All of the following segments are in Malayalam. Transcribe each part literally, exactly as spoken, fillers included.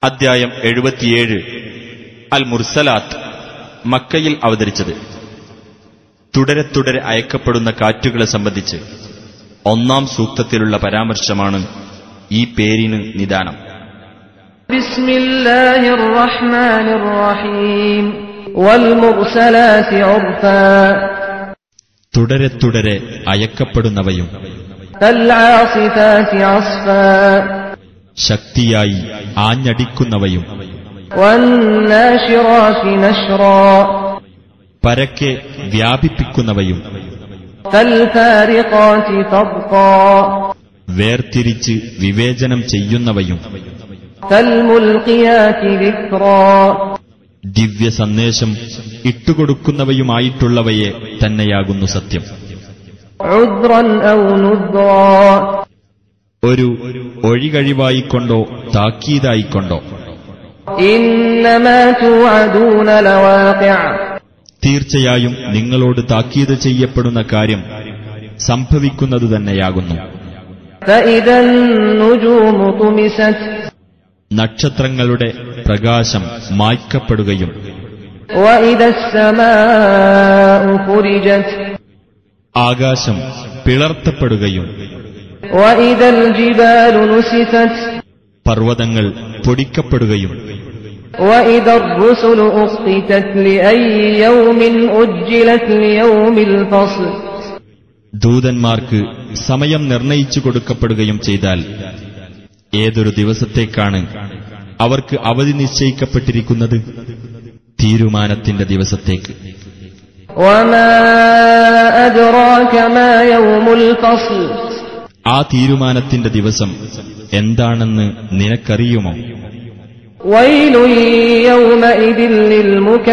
അദ്ധ്യായം എഴുപത്തിയേഴ്. അൽ മുർസലാത്ത്. മക്കയിൽ അവതരിച്ചത്. തുടരെ തുടരെ അയക്കപ്പെടുന്ന കാറ്റുകളെ സംബന്ധിച്ച് ഒന്നാം സൂക്തത്തിലുള്ള പരാമർശമാണ് ഈ പേരിന് നിദാനം. ബിസ്മില്ലാഹിർ റഹ്മാനിർ റഹീം. വൽ മുർസലാത്തി ഉർഫാ. തുടരെ തുടരെ അയക്കപ്പെടുന്നവയും അൽ ആസിഫാത്തി അസ്ഫാ. ശക്തിയായി ആഞ്ഞടിക്കുന്നവയും വന്നാശിറാത്തി നശ്റാ. പരക്കെ വ്യാപിപ്പിക്കുന്നവയും ഫൽഫാരിഖാത്തി ഫർഖാ. വേർതിരിച്ച് വിവേചനം ചെയ്യുന്നവയും ഫൽമുൽഖിയാത്തി ദിക്റാ. ദിവ്യ സന്ദേശം ഇട്ടുകൊടുക്കുന്നവയുമായിട്ടുള്ളവയെ തന്നെയാകുന്നു സത്യം. ഉദ്റൻ ഔ നുദ്റാ. ഒരു ഒഴികഴിവായിക്കൊണ്ടോ താക്കീതായിക്കൊണ്ടോ. ഇന്നമാ തുഅദൂന ലവാഖിഅ. തീർച്ചയായും നിങ്ങളോട് താക്കീത് ചെയ്യപ്പെടുന്ന കാര്യം സംഭവിക്കുന്നത് തന്നെയാകുന്നു. ഫഇദൻ നുജൂമു തുമിസത്. നക്ഷത്രങ്ങളുടെ പ്രകാശം മായ്ക്കപ്പെടുകയും വഇദസ് സമാഉ ഫുരിജത്. ആകാശം പിളർത്തപ്പെടുകയും വഇദൽ ജിബാലു നുസിഫത്. പർവ്വതങ്ങൾ പൊടിക്കപ്പെടുകയും വഇദർ റുസുലു ഉഖ്തിതത് ലിഅയ്യി യൗമിൻ ഉജ്ജിലത് ലിയൗമിൽ ഫസ്ൽ. ദൂതന്മാർക്ക് സമയം നിർണയിച്ചു കൊടുക്കപ്പെടുകയും ചെയ്താൽ ഏതൊരു ദിവസത്തേക്കാണ് അവർക്ക് അവധി നിശ്ചയിക്കപ്പെട്ടിരിക്കുന്നത്? തീരുമാനത്തിന്റെ ദിവസത്തേക്ക്. വമാ അദ്റാക മാ യൗമുൽ ഫസ്ൽ. ആ തീരുമാനത്തിന്റെ ദിവസം എന്താണെന്ന് നിനക്കറിയുമോ? വൈലു യൗമഇദിൻ ലിൽ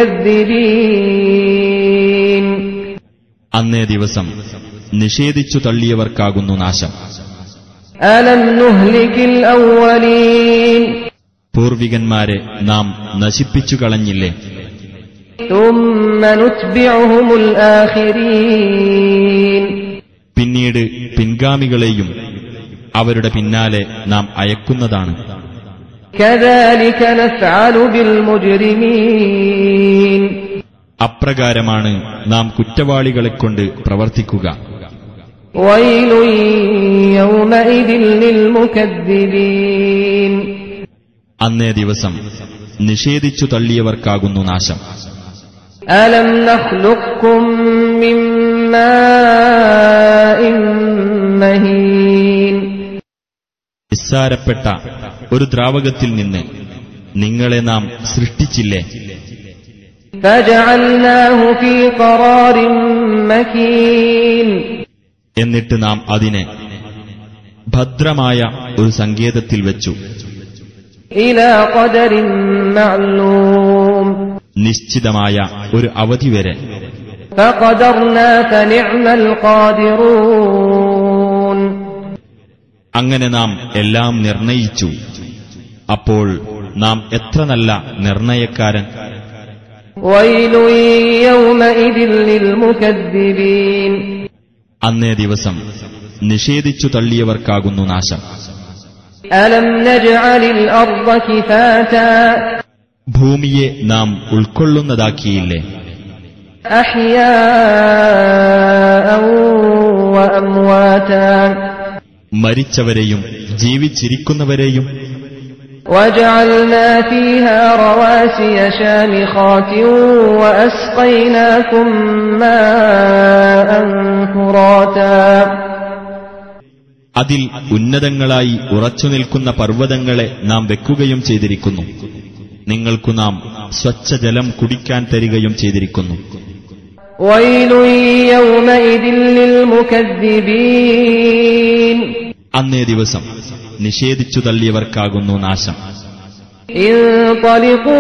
മുകദ്ദിബീൻ. അന്നേ ദിവസം നിഷേധിച്ചു തള്ളിയവർക്കാകുന്നു നാശം. അലം നുഹ്ലികിൽ അവ്വലീൻ. പൂർവികന്മാരെ നാം നശിപ്പിച്ചു കളഞ്ഞില്ലേ? തുമ്മ നുത്ബിഉഹുമുൽ ആഖിരീൻ. പിന്നീട് പിൻഗാമികളെയും അവരുടെ പിന്നാലെ നാം അയക്കുന്നതാണ്. കദാലിക നഫ്അലു ബിൽ മുജ്രിമീൻ. അപ്രകാരമാണ് നാം കുറ്റവാളികളെക്കൊണ്ട് പ്രവർത്തിക്കുക. വൈലു യൗമഇദിൻ ലിൽ മുകദ്ദിബീൻ. അന്നേ ദിവസം നിഷേധിച്ചു തള്ളിയവർക്കാകുന്നു നാശം. അലം നഖ്ലുഖുകും മിൻ മാഇൻ മഹീൻ. നിസ്സാരപ്പെട്ട ഒരു ദ്രാവകത്തിൽ നിന്ന് നിങ്ങളെ നാം സൃഷ്ടിച്ചില്ലേ? ഫജഅൽനാഹു ഫീ ഖറാറിൻ മകീൻ. എന്നിട്ട് നാം അതിനെ ഭദ്രമായ ഒരു സങ്കേതത്തിൽ വെച്ചു. ഇലാ ഖദരിൻ മഅലൂം. നിശ്ചിതമായ ഒരു അവധി വരെ. ഫഖദർനാ ഫനിഅമൽ ഖാദിറൂൻ. അങ്ങനെ നാം എല്ലാം നിർണയിച്ചു. അപ്പോൾ നാം എത്ര നല്ല നിർണയക്കാരൻ. വൈലു യൗമഇദിൻ ലിൽ മുകദ്ദിബീൻ. അന്നേ ദിവസം നിഷേധിച്ചു തള്ളിയവർക്കാകുന്നു നാശം. അലം നജ്അലിൽ അർദ കിഫാതാ. ഭൂമിയെ നാം ഉൾക്കൊള്ളുന്നതാക്കിയില്ലേ? അഹ്യാഅൻ വഅംവാതാ. മരിച്ചവരെയും ജീവിച്ചിരിക്കുന്നവരെയും. വജഅൽനാ ഫീഹാ റവാസിയ ശാമിഖാതിൻ വഅസ്ഖൈനാകും മാഅൻ ഫുറാതാ. അതിൽ ഉന്നതങ്ങളായി ഉറച്ചുനിൽക്കുന്ന പർവ്വതങ്ങളെ നാം വെക്കുകയും ചെയ്തിരിക്കുന്നു. നിങ്ങൾക്കു നാം സ്വച്ഛജലം കുടിക്കാൻ തരികയും ചെയ്തിരിക്കുന്നു. വൈലു യൗമഇദിൻ ലിൽ മുകദ്ദിബീൻ. അന്നേ ദിവസം നിഷേധിച്ചു തള്ളിയവർക്കാകുന്നു നാശം. ഇൻതലിഖൂ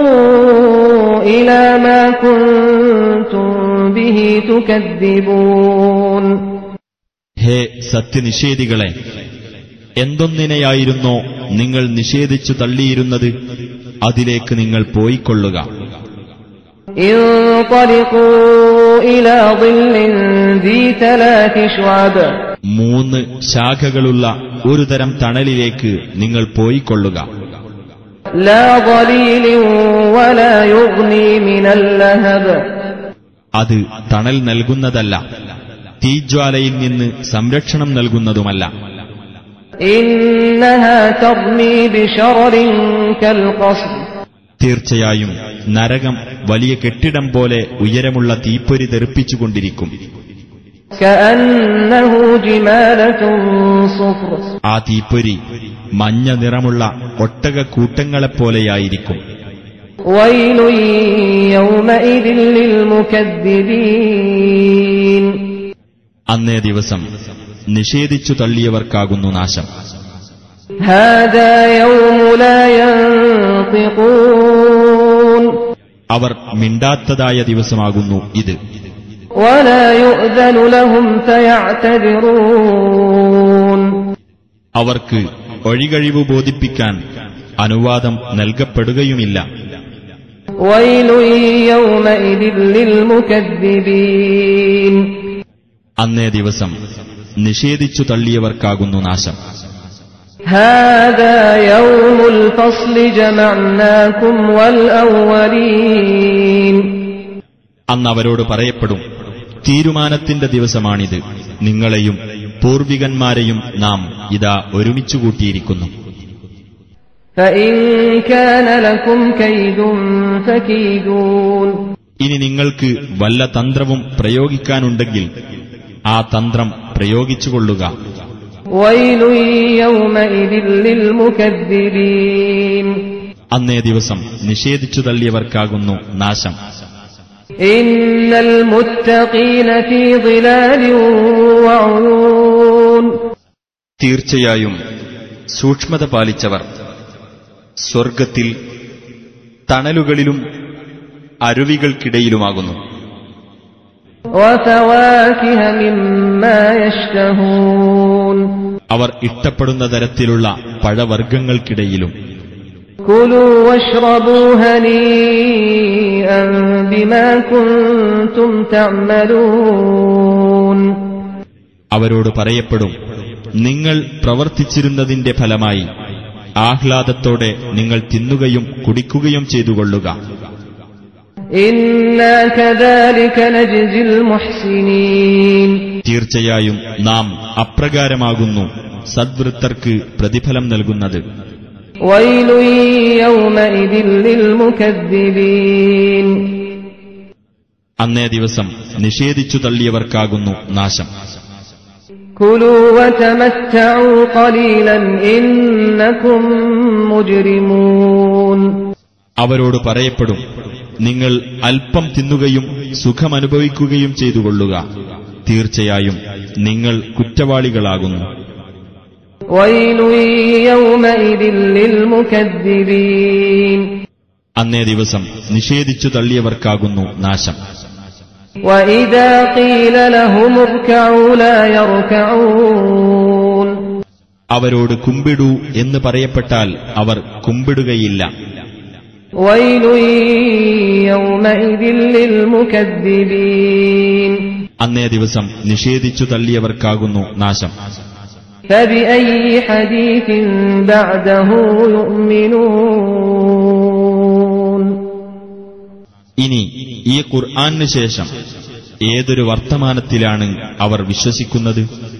ഇലാ മാ കുൻതും ബിഹി തുകദ്ദിബൂൻ. ഹേ സത്യനിഷേധികളെ, എന്തൊന്നിനെയായിരുന്നോ നിങ്ങൾ നിഷേധിച്ചു തള്ളിയിരുന്നത് അതിലേക്ക് നിങ്ങൾ പോയിക്കൊള്ളുക. ഇൻതലിഖൂ ഇലാ ളിൻ ദീ തലാത്തി ശുഅബ്. മൂന്ന് ശാഖകളുള്ള ഒരു തരം തണലിലേക്ക് നിങ്ങൾ പോയിക്കൊള്ളുക. لا ظليل ولا يغني من اللهب അത് തണൽ നൽകുന്നതല്ല, തീജ്വാലയിൽ നിന്ന് സംരക്ഷണം നൽകുന്നതുമല്ല. إنها ترمي بشرر كالقصر തീർച്ചയായും നരകം വലിയ കെട്ടിടം പോലെ ഉയരമുള്ള തീപ്പൊരി തെറിപ്പിച്ചുകൊണ്ടിരിക്കും. كأنه جمالة صفر ആ തീപ്പൊരി മഞ്ഞ നിറമുള്ള ഒട്ടകക്കൂട്ടങ്ങളെപ്പോലെയായിരിക്കും. ويل يومئذ للمكذبين അന്നേ ദിവസം നിഷേധിച്ചു തള്ളിയവർക്കാകുന്നു നാശം. هذا يوم لا ينطقون അവർ മിണ്ടാത്തതായ ദിവസമാകുന്നു ഇത്. ولا يؤذن لهم فيعتذرون അവർക്ക് ഒഴികഴിവ് ബോധിപ്പിക്കാൻ അനുവാദം നൽകപ്പെടുകയുമില്ല. ويل يومئذ للمكذبين അന്നേ ദിവസം നിഷേധിച്ചു തള്ളിയവർക്കാകുന്നു നാശം. هذا يوم الفصل جمعناكم والأولين അന്ന് അവരോട് പറയപ്പെടും, തീരുമാനത്തിന്റെ ദിവസമാണിത്, നിങ്ങളെയും പൂർവികന്മാരെയും നാം ഇതാ ഒരുമിച്ചുകൂട്ടിയിരിക്കുന്നു. فإن كان لكم كيد فكيدون ഇനി നിങ്ങൾക്ക് വല്ല തന്ത്രവും പ്രയോഗിക്കാനുണ്ടെങ്കിൽ ആ തന്ത്രം പ്രയോഗിച്ചുകൊള്ളുക. ويل يومئذ للمكذبين അന്നേ ദിവസം നിഷേധിച്ചു തള്ളിയവർക്കാകുന്നു നാശം. إن المتقين في ظلال وعيون തീർച്ചയായും സൂക്ഷ്മത പാലിച്ചവർ സ്വർഗത്തിൽ തണലുകളിലും അരുവികൾക്കിടയിലുമാകുന്നു. وفواكه مما يشتهون അവർ ഇഷ്ടപ്പെടുന്ന തരത്തിലുള്ള പഴവർഗ്ഗങ്ങൾക്കിടയിലും. كلوا واشربوا هنيئا بما كنتم تعملون അവരോട് പറയപ്പെടും, നിങ്ങൾ പ്രവർത്തിച്ചിരുന്നതിന്റെ ഫലമായി ആഹ്ലാദത്തോടെ നിങ്ങൾ തിന്നുകയും കുടിക്കുകയും ചെയ്തുകൊള്ളുക. إنا كذلك نجزي المحسنين തീർച്ചയായും നാം അപ്രകാരമാകുന്നു സദ്വൃത്തർക്ക് പ്രതിഫലം നൽകുന്നത്. ويل يومئذ للمكذبين അന്നേ ദിവസം നിഷേധിച്ചു തള്ളിയവർക്കാകുന്നു നാശം. كلوا وتمتعوا قليلا إنكم مجرمون അവരോട് പറയപ്പെടും, നിങ്ങൾ അല്പം തിന്നുകയും സുഖമനുഭവിക്കുകയും ചെയ്തുകൊള്ളുക. തീർച്ചയായും നിങ്ങൾ കുറ്റവാളികളാകുന്നു. ويل يومئذ للمكذبين അന്നേ ദിവസം നിഷേധിച്ചു തള്ളിയവർക്കാകുന്നു നാശം. وإذا قيل لهم اركعوا لا يركعون അവരോട് കുമ്പിടൂ എന്ന് പറയപ്പെട്ടാൽ അവർ കുമ്പിടുകയില്ല. ويل يومئذ للمكذبين അന്നേ ദിവസം നിഷേധിച്ചു തള്ളിയവർക്കാകുന്നു നാശം. فبأي حديث بعده يؤمنون ഇനി ഈ ഖുർആന് ശേഷം ഏതൊരു വർത്തമാനത്തിലാണ് അവർ വിശ്വസിക്കുന്നത്?